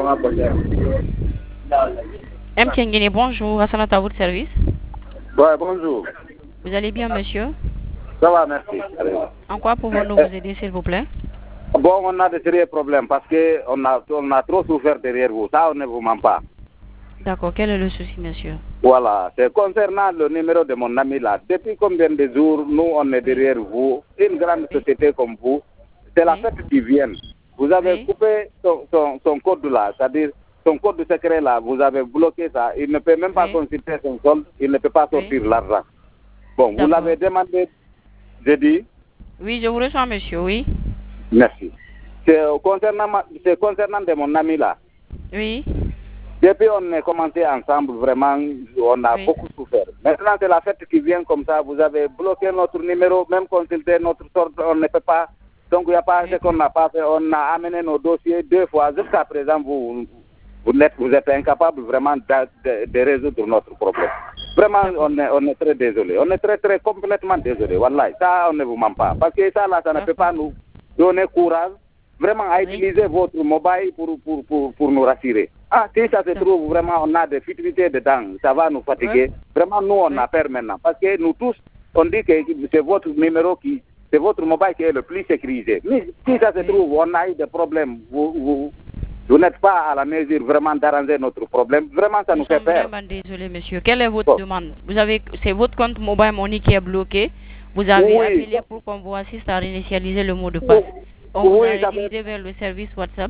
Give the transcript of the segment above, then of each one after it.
M. Tiengene, bonjour. Hassanat à votre service. Ouais, bonjour. Vous allez bien, monsieur? Ça va, merci. En quoi pouvons-nous vous aider, s'il vous plaît? Bon, on a de sérieux problèmes parce qu'on a trop souffert derrière vous. Ça, on ne vous ment pas. D'accord. Quel est le souci, monsieur? Voilà. C'est concernant le numéro de mon ami là. Depuis combien de jours, nous, on est derrière vous, une grande société comme vous. C'est la fête qui vient. Vous avez coupé son code là, c'est-à-dire son code secret là, vous avez bloqué ça. Il ne peut même pas consulter son solde, il ne peut pas sortir l'argent. Bon, vous l'avez demandé jeudi. Oui, je vous reçois, monsieur, oui. Merci. C'est concernant de mon ami là. Oui. Depuis on a commencé ensemble, vraiment, on a beaucoup souffert. Maintenant, c'est la fête qui vient comme ça. Vous avez bloqué notre numéro, même consulter notre sort, on ne peut pas. Donc, il n'y a pas ce qu'on n'a pas fait. On a amené nos dossiers 2 fois. Jusqu'à présent, vous êtes incapable vraiment de résoudre notre problème. Vraiment, on est très désolé. On est très complètement désolé. Wallahi, ça, on ne vous ment pas. Parce que ça, là, ça ne peut pas nous donner courage vraiment à utiliser votre mobile pour nous rassurer. Ah, si ça se trouve, vraiment, on a des futilités dedans. Ça va nous fatiguer. Vraiment, nous, on a peur maintenant. Parce que nous tous, on dit que c'est votre numéro c'est votre mobile qui est le plus sécurisé. Mais si ça se trouve, on a eu des problèmes. Vous n'êtes pas à la mesure vraiment d'arranger notre problème. Vraiment, ça nous fait peur. Vraiment désolé, monsieur. Quelle est votre demande? C'est votre compte Mobile Money qui est bloqué. Vous avez appelé pour qu'on vous assiste à réinitialiser le mot de passe. On vous a redirigé vers le service WhatsApp.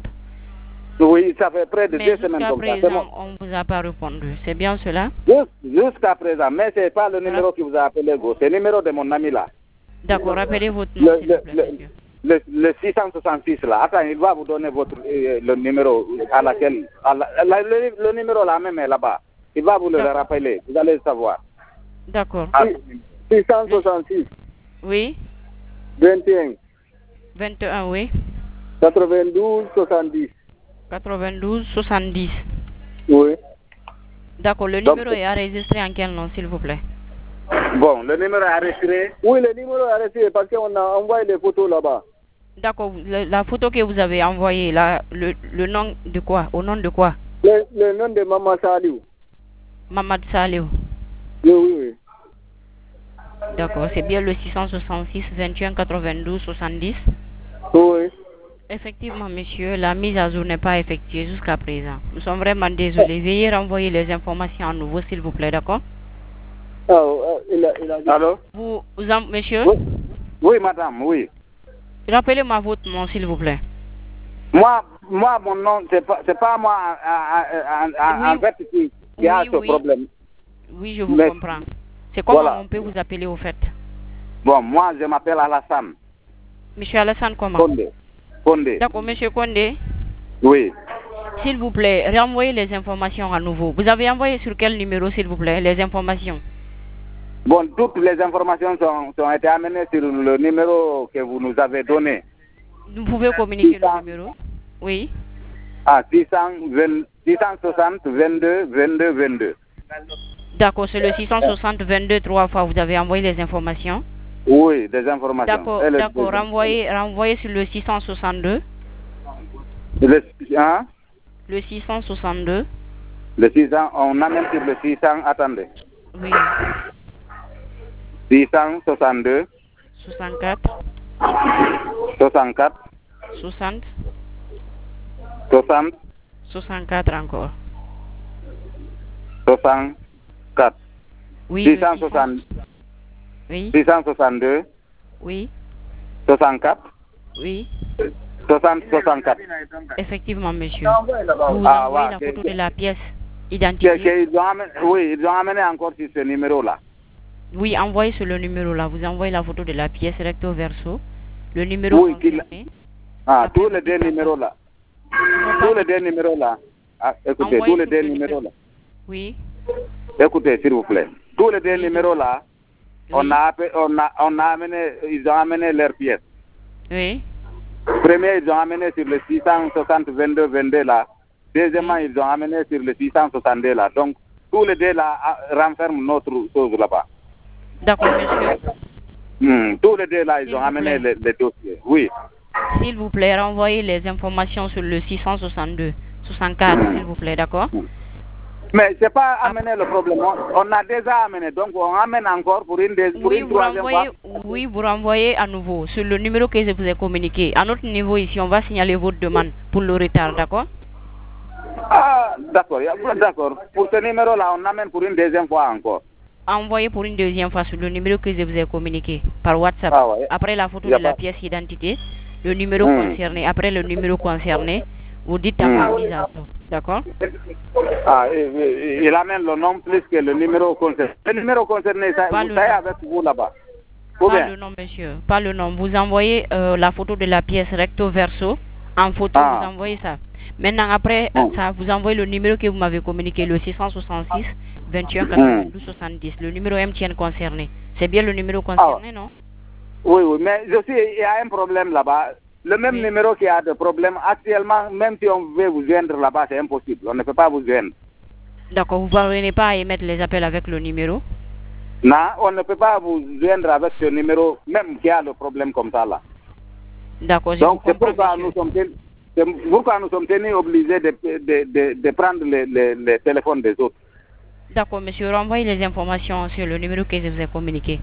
Oui, ça fait près de 2 semaines comme ça. Jusqu'à présent, on ne vous a pas répondu. C'est bien cela? Jusqu'à présent. Mais ce n'est pas le numéro qui vous a appelé, c'est le numéro de mon ami là. D'accord, rappelez votre nom, s'il vous plaît, monsieur. Le 666 là. Attends, il va vous donner le numéro à laquelle... le numéro là même est là-bas. Il va vous le rappeler. Vous allez le savoir. D'accord. 666. Oui. 21. 21, oui. 92 70. 92 70. Oui. D'accord, le numéro est enregistré en quel nom, s'il vous plaît? Bon, le numéro est enregistré. Oui, le numéro est enregistré parce qu'on a envoyé les photos là-bas. D'accord, la photo que vous avez envoyée, là, le nom de quoi? Au nom de quoi? Le nom de Maman Saliou. Mamad Saliou. Oui. D'accord, c'est bien le 666 21 92 70. Oui. Effectivement, monsieur, la mise à jour n'est pas effectuée jusqu'à présent. Nous sommes vraiment désolés. Veuillez renvoyer les informations à nouveau, s'il vous plaît, d'accord? Allô? Monsieur? Oui, madame, oui. Rappelez-moi votre nom, s'il vous plaît. Moi, mon nom, c'est pas moi en fait qui a ce problème. Oui, je vous comprends. C'est comment on peut vous appeler au fait? Bon, moi, je m'appelle Alassane. Monsieur Alassane, comment? Condé. D'accord, monsieur Condé? Oui. S'il vous plaît, renvoyez les informations à nouveau. Vous avez envoyé sur quel numéro, s'il vous plaît, les informations? Bon, toutes les informations ont été amenées sur le numéro que vous nous avez donné. Vous pouvez communiquer le numéro? Oui. 660 22 22 22. D'accord, c'est le 660 22 3 fois. Vous avez envoyé les informations? Oui, des informations. D'accord, renvoyez sur le 662. Le 662. Le 600, on amène sur le 600, attendez. Oui. 662. 64. 64. 60. 60. 64 encore. 64. Oui. 660. Oui. 662. Oui. 64. Oui. 64. Effectivement, monsieur. Vous envoyez la photo de la pièce identifiée. Oui, ils ont amené encore sur ce numéro-là. Oui, envoyez sur le numéro-là. Vous envoyez la photo de la pièce recto verso. Le numéro confirmé. Tous les deux numéros-là. Tous les deux numéros-là. Écoutez, tous les deux numéros-là. Oui. Écoutez, s'il vous plaît. Tous les deux numéros-là, on a amené, ils ont amené leurs pièces. Oui. Premier, ils ont amené sur le 660 22 22 là. Deuxièmement, ils ont amené sur le 662 là. Donc, tous les deux là renferment notre chose là-bas. D'accord, monsieur. Tous les deux là, ils ont amené les dossiers. Oui. S'il vous plaît, renvoyez les informations sur le 662. 64, s'il vous plaît, d'accord? Mais c'est pas amener le problème. On a déjà amené, donc on amène encore pour une troisième fois. Oui, vous renvoyez à nouveau sur le numéro que je vous ai communiqué. À notre niveau ici, on va signaler votre demande pour le retard, d'accord? Ah, d'accord, d'accord. Pour ce numéro-là, on amène pour une deuxième fois encore. Envoyez pour une deuxième fois sur le numéro que je vous ai communiqué par WhatsApp. Après la photo de la pièce d'identité, le numéro concerné, après le numéro concerné, vous dites à l'organisation, d'accord? Ah, il amène le nom plus que le numéro concerné. Le numéro concerné, ça est avec vous là-bas. Pas le nom, monsieur. Pas le nom. Vous envoyez la photo de la pièce recto verso. En photo, vous envoyez ça. Maintenant, après ça, vous envoyez le numéro que vous m'avez communiqué, le 666 21 92 70, le numéro MTN concerné. C'est bien le numéro concerné, non? Oui, mais il y a un problème là-bas. Le même numéro qui a de problème, actuellement, même si on veut vous joindre là-bas, c'est impossible. On ne peut pas vous joindre. D'accord, vous ne parvenez pas à émettre les appels avec le numéro? Non, on ne peut pas vous joindre avec ce numéro, même qui a le problème comme ça là. D'accord, donc c'est pourquoi nous sommes tenus obligés de prendre les téléphones des autres. D'accord, monsieur, renvoyez les informations sur le numéro que je vous ai communiqué.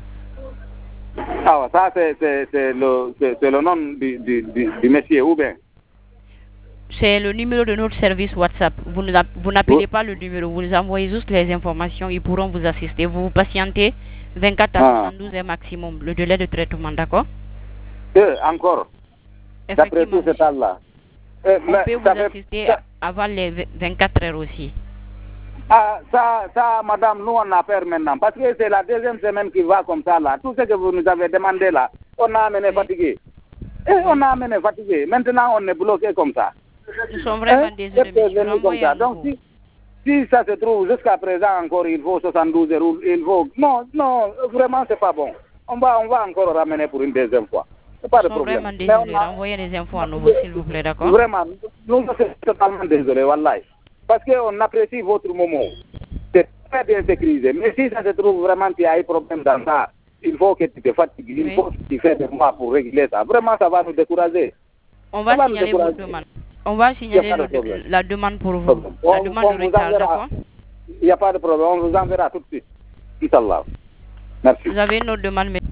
Ah, ça c'est le nom du monsieur, ou bien? C'est le numéro de notre service WhatsApp. Vous n'appelez pas le numéro, vous nous envoyez juste les informations, ils pourront vous assister. Vous patientez 24 à 72 heures maximum, le délai de traitement, d'accord? Encore. D'après tout ce temps-là. On peut vous assister avant les 24 heures aussi. Ah, ça, madame, nous on a peur maintenant. Parce que c'est la deuxième semaine qui va comme ça là. Tout ce que vous nous avez demandé là, on a amené fatigué. Et on a amené fatigué. Maintenant, on est bloqué comme ça. Nous sommes vraiment désolés, monsieur. Donc, si ça se trouve jusqu'à présent encore, il faut 72 heures, il faut... Non, vraiment, c'est pas bon. On va encore ramener pour une deuxième fois. C'est pas de problème. Nous sommes vraiment désolés. Renvoyez les infos à nouveau, s'il vous plaît, d'accord? Vraiment, nous sommes totalement désolés, wallahi. Parce qu'on apprécie votre moment. C'est très bien sécurisé. Mais si ça se trouve vraiment qu'il y a un problème dans ça, il faut que tu te fatigues, il faut que tu fasses des mois pour régler ça. Vraiment, ça va nous décourager. On va signaler votre demande. On va signaler la demande pour vous. La demande de retard, d'accord? Il n'y a pas de problème. On vous enverra tout de suite. Inch'Allah. Merci. Vous avez une autre demande, mais...